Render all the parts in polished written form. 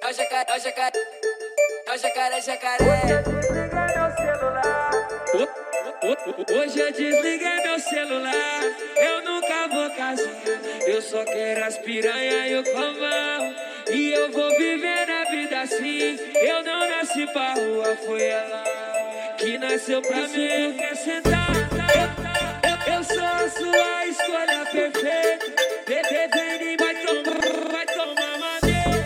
Hoje eu desliguei meu celular, eu nunca vou casar. Eu só quero as piranha e o cambão, e eu vou viver na vida assim. Eu não nasci pra rua, foi ela que nasceu pra mim. Quer sentar? Eu sou a sua escolha perfeita. Vem, vai tomar maneira.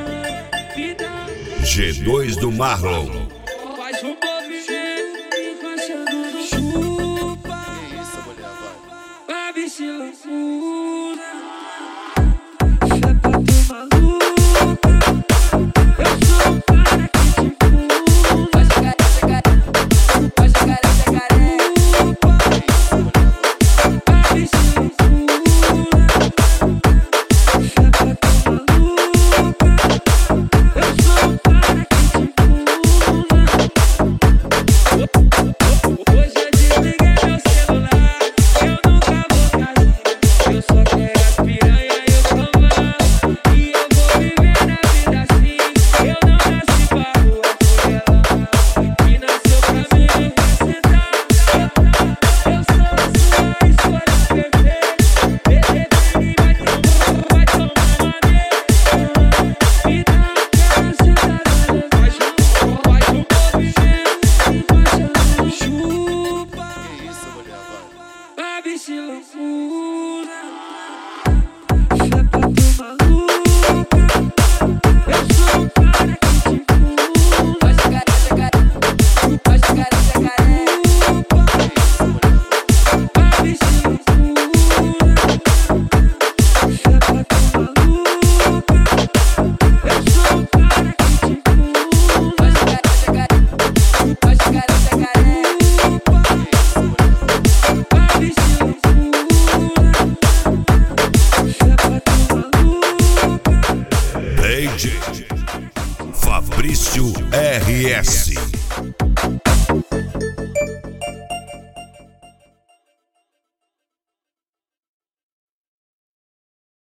G2 do Marlon. Faz um movimento, encaixando no chupa. Que isso, mulher, vai. Vai vestir loucura. É pra tu maluca. Eu sou o cara que te pula. Vai chegar. Vai vestir loucura. É pra tu maluca. Eu sou o cara que te pula. Hoje eu desliguei meu celular, eu nunca vou casar. Eu só quero as piranha e o cambão, e eu vou viver na vida assim. Eu não nasci pra rua, foi ela que nasceu pra mim. Quer sentar? Eu sou a sua escolha perfeita. Vem, vai tomar maneira. Me dá aquela sentada, faz um movimento, encaixando no chupa. Que isso, mulher, vai. Vai vestir loucura. É pra tu maluca. Eu sou o cara que te pula. Vai chegar. Vai vestir loucura. É pra tu maluca. Eu sou o cara que te pula. Vai chegar. Vai vestir loucura. É pra tu maluca. DJ Fabrício RS.